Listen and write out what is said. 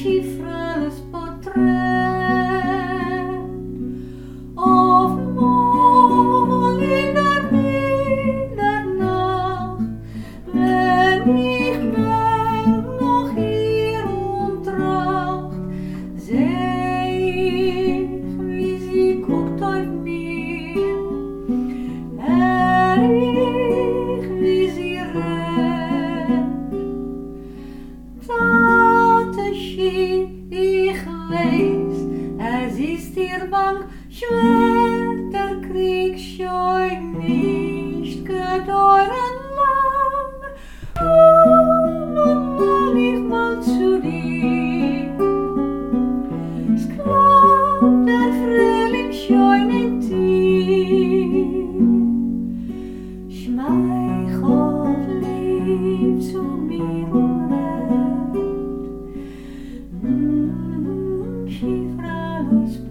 schifrales Porträt of mal in der Winternacht, wenn ich mich noch hier umtracht, seh ich, wie sie guckt auf mir, ich, wie sie rennt. Tate Schi, ich weiß, es ist ihr bang, schwer der Krieg schon nicht gedauert lang. Nun will ich mal zu dir. Es glaubt der Frühling schon in dir. Schmeichelt lieb zu mir und rennt. Schifrales